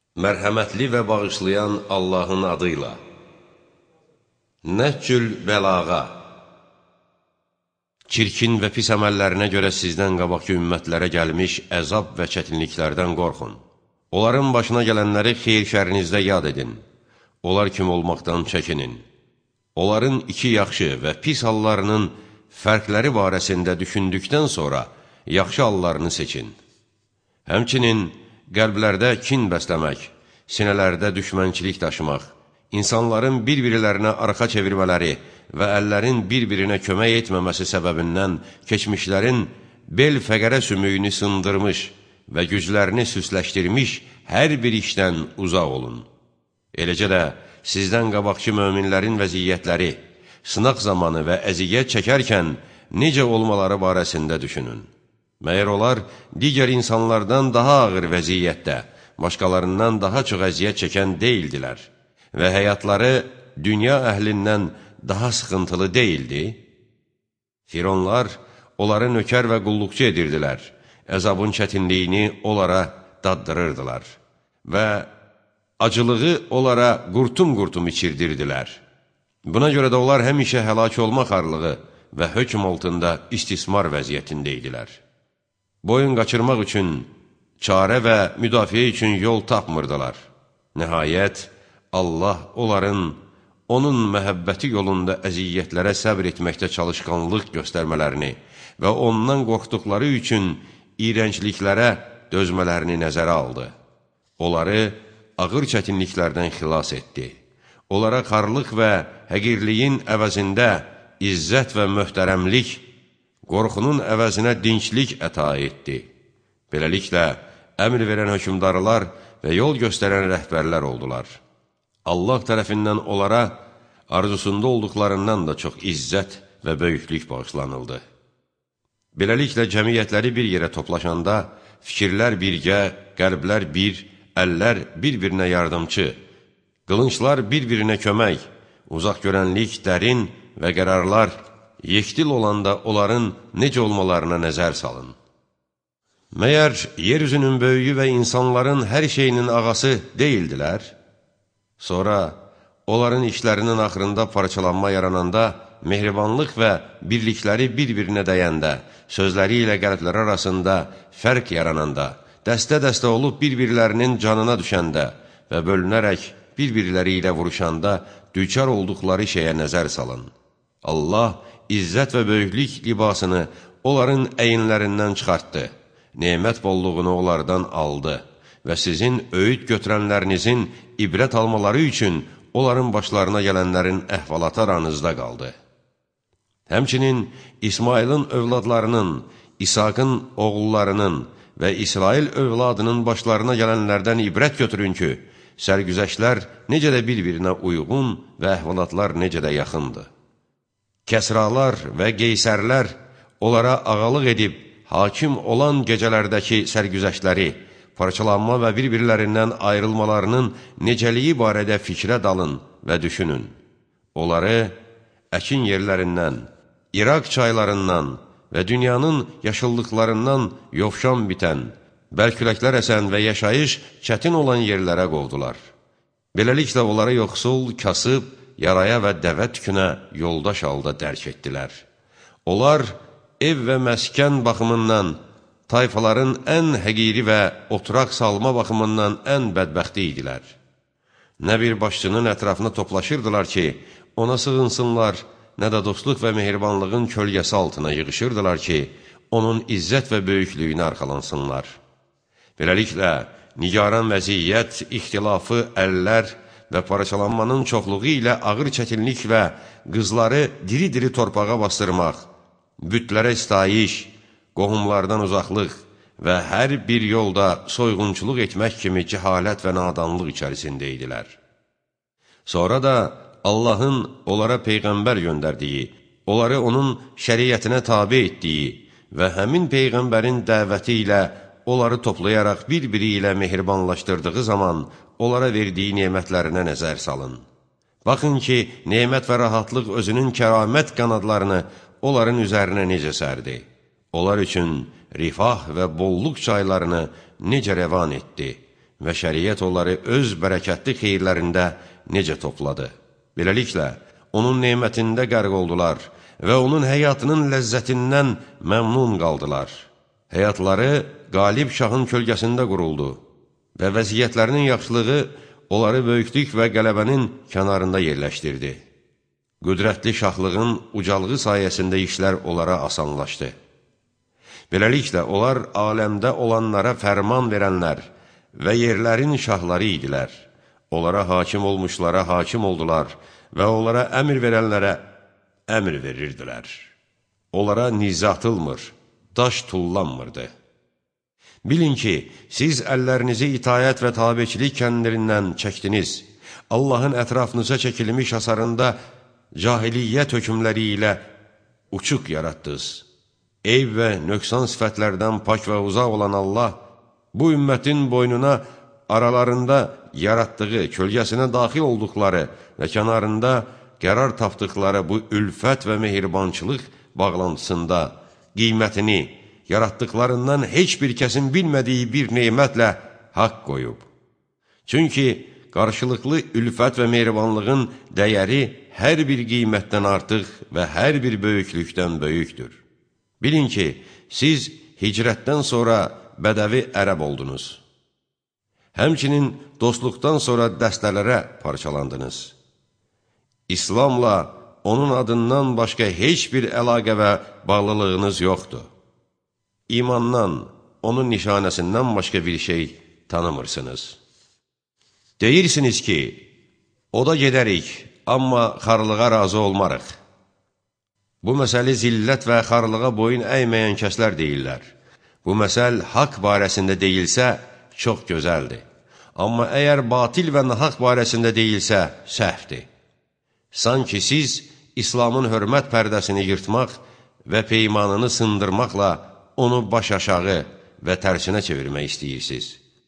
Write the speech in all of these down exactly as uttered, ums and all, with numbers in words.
Mərhəmətli və bağışlayan Allahın adıyla. Nəhcül bəlağa. Çirkin və pis əməllərinə görə sizdən qabaqki ümmətlərə gəlmiş əzab və çətinliklərdən qorxun. Onların başına gələnləri xeyir-şərinizdə yad edin. Onlar kimi olmaqdan çəkinin. Onların iki yaxşı və pis hallarının fərqləri barəsində düşündükdən sonra yaxşı hallarını seçin. Həmçinin qəlblərdə kin bəsləmək, sinələrdə düşmənçilik daşımaq, insanların bir-birilərinə arxa çevirmələri və əllərin bir-birinə kömək etməməsi səbəbindən keçmişlərin bel fəqərə sümüyünü sındırmış və güclərini süsləşdirmiş hər bir işdən uzaq olun. Eləcə də sizdən qabaqçı möminlərin vəziyyətləri, sınaq zamanı və əziyyət çəkərkən necə olmaları barəsində düşünün. Məyər onlar digər insanlardan daha ağır vəziyyətdə, başqalarından daha çox əziyyət çəkən deyildilər və həyatları dünya əhlindən daha sıxıntılı deyildi? Fironlar onları nökər və qulluqçu edirdilər, əzabın çətinliyini onlara daddırırdılar və acılığı onlara qurtum-qurtum içirdirdilər. Buna görə də onlar həmişə həlak olma xarlığı və hökm altında istismar vəziyyətində idilər. Boyun qaçırmaq üçün, çarə və müdafiə üçün yol tapmırdılar. Nəhayət, Allah onların onun məhəbbəti yolunda əziyyətlərə səbr etməkdə çalışqanlıq göstərmələrini və ondan qorxduqları üçün iyrəncliklərə dözmələrini nəzərə aldı. Onları ağır çətinliklərdən xilas etdi. Onlara xarlıq və həqirliyin əvəzində izzət və möhtərəmlik, qorxunun əvəzinə dinçlik əta etdi. Beləliklə, əmr verən hökmdarlar və yol göstərən rəhbərlər oldular. Allah tərəfindən onlara arzusunda olduqlarından da çox izzət və böyüklük bağışlanıldı. Beləliklə, cəmiyyətləri bir yerə toplaşanda, fikirlər birgə, qəlblər bir, əllər bir-birinə yardımçı, qılınçlar bir-birinə kömək, uzaq görənlik dərin və qərarlar yekdil olanda onların necə olmalarına nəzər salın. Məyər yeryüzünün böyüyü və insanların hər şeyinin ağası deyildilər? Sonra onların işlərinin axırında parçalanma yarananda, mehribanlıq və birlikləri bir-birinə dəyəndə, sözləri ilə qəlblər arasında fərq yarananda, dəstə-dəstə olub bir-birlərinin canına düşəndə və bölünərək bir-birləri ilə vuruşanda düçar olduqları şeyə nəzər salın. Allah İzzət və böyüklük libasını onların əyinlərindən çıxartdı, nemət bolluğunu onlardan aldı və sizin öyüd götürənlərinizin ibrət almaları üçün onların başlarına gələnlərin əhvalatı aranızda qaldı. Həmçinin İsmailin övladlarının, İsaqın oğullarının və İsrail övladının başlarına gələnlərdən ibrət götürün ki, sərgüzəştlər necə də bir-birinə uyğun və əhvalatlar necə də yaxındır. Kəsralar və qeysərlər onlara ağalıq edib, hakim olan gecələrdəki sərgüzəştləri, parçalanma və bir-birlərindən ayrılmalarının necəliyi barədə fikrə dalın və düşünün. Onları əkin yerlərindən, İraq çaylarından və dünyanın yaşıllıqlarından yovşan bitən, bərküləklər əsən və yaşayış çətin olan yerlərə qovdular. Beləliklə onları yoxsul, kasıb, yaraya və dəvə tükünə yoldaş halda dərk etdilər. Onlar ev və məskən baxımından, tayfaların ən həqiri və oturaq salma baxımından ən bədbəxti idilər. Nə bir başçının ətrafına toplaşırdılar ki, ona sığınsınlar, nə də dostluq və mehribanlığın kölgəsi altına yığışırdılar ki, onun izzət və böyüklüyünə arxalansınlar. Beləliklə, nigaran vəziyyət, ixtilafı, əllər və parçalanmanın çoxluğu ilə ağır çətinlik və qızları diri-diri torpağa bastırmaq, bütlərə istayiş, qohumlardan uzaqlıq və hər bir yolda soyğunçuluq etmək kimi cəhalət və nadanlıq içərisində idilər. Sonra da Allahın onlara peyğəmbər göndərdiyi, onları onun şəriətinə tabe etdiyi və həmin peyğəmbərin dəvəti ilə onları toplayaraq bir-biri ilə mehribanlaşdırdığı zaman onlara verdiyi nemətlərinə nəzər salın. Baxın ki, nemət və rahatlıq özünün kəramət qanadlarını onların üzərinə necə sərdi. Onlar üçün rifah və bolluq çaylarını necə rəvan etdi və şəriət onları öz bərəkətli xeyirlərində necə topladı. Beləliklə, onun nemətində qərq oldular və onun həyatının ləzzətindən məmnun qaldılar. Həyatları qalib şahın kölgəsində quruldu və vəziyyətlərinin yaxşılığı onları böyüklük və qələbənin kənarında yerləşdirdi. Qüdrətli şahlığın ucalığı sayəsində işlər onlara asanlaşdı. Beləliklə, onlar aləmdə olanlara fərman verənlər və yerlərin şahları idilər. Onlara hakim olmuşlara hakim oldular və onlara əmr verənlərə əmr verirdilər. Onlara nizə atılmır, daş tullanmırdı. Bilin ki, siz əllərinizi itayət və tabiçilik kəndirindən çəkdiniz. Allahın ətrafınıza çəkilmiş hasarında cahiliyyət hökmləri ilə uçuq yaratdınız. Eyb və nöqsan sifətlərdən pak və uzaq olan Allah, bu ümmətin boynuna aralarında yaratdığı, kölgəsinə daxil olduqları və kənarında qərar tapdıqları bu ülfət və mehribançılıq bağlantısında qiymətini yaratdıqlarından heç bir kəsin bilmədiyi bir neymətlə haqq qoyub. Çünki qarşılıqlı ülfət və mehribanlığın dəyəri hər bir qiymətdən artıq və hər bir böyüklükdən böyükdür. Bilin ki, siz hicrətdən sonra bədəvi ərəb oldunuz. Həmçinin dostluqdan sonra dəstələrə parçalandınız. İslamla onun adından başqa heç bir əlaqə və bağlılığınız yoxdur. İmandan, onun nişanəsindən başqa bir şey tanımırsınız. Deyirsiniz ki, o da gedərik, amma xarlığa razı olmarıq. Bu məsələ zillət və xarlığa boyun əyməyən kəslər deyirlər. Bu məsəl haqq barəsində deyilsə, çox gözəldir. Amma əgər batil və nahaq barəsində deyilsə, səhvdir. Sanki siz İslamın hörmət pərdəsini yırtmaq və peymanını sındırmaqla onu baş aşağı və tərsinə çevirmək istəyirsiniz.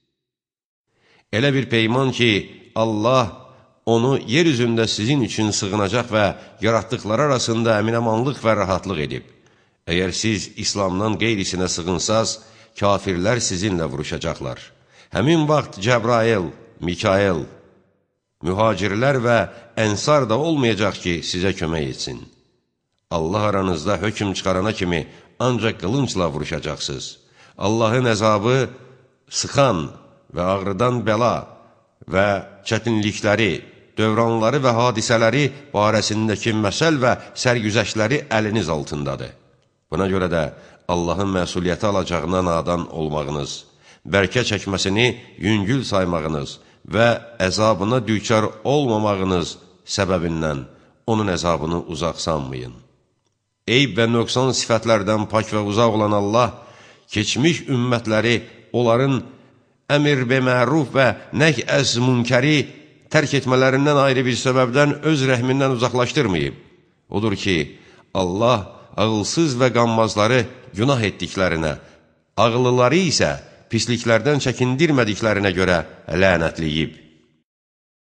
Elə bir peyman ki, Allah onu yer üzündə sizin üçün sığınacaq və yaratdıqları arasında əminəmanlıq və rahatlıq edib. Əgər siz İslamdan qeyrisinə sığınsaz, kafirlər sizinlə vuruşacaqlar. Həmin vaxt Cəbrail, Mikail, mühacirlər və ənsar da olmayacaq ki, sizə kömək etsin. Allah aranızda hökm çıxarana kimi ancaq qılıncla vuruşacaqsınız. Allahın əzabı sıxan və ağrıdan bəla və çətinlikləri, dövranları və hadisələri barəsindəki məsəl və sərgüzəştləri əliniz altındadır. Buna görə də Allahın məsuliyyəti alacağına nadan olmağınız, bərkə çəkməsini yüngül saymağınız və əzabına düçar olmamağınız səbəbindən onun əzabını uzaq sanmayın. Eyb və nöqsan sifətlərdən pak və uzaq olan Allah, keçmiş ümmətləri onların əmr və məruf və nəh əz münkəri tərk etmələrindən ayrı bir səbəbdən öz rəhmindən uzaqlaşdırmayıb. Odur ki, Allah ağılsız və qanmazları günah etdiklərinə, ağıllıları isə pisliklərdən çəkindirmədiklərinə görə lənətləyib.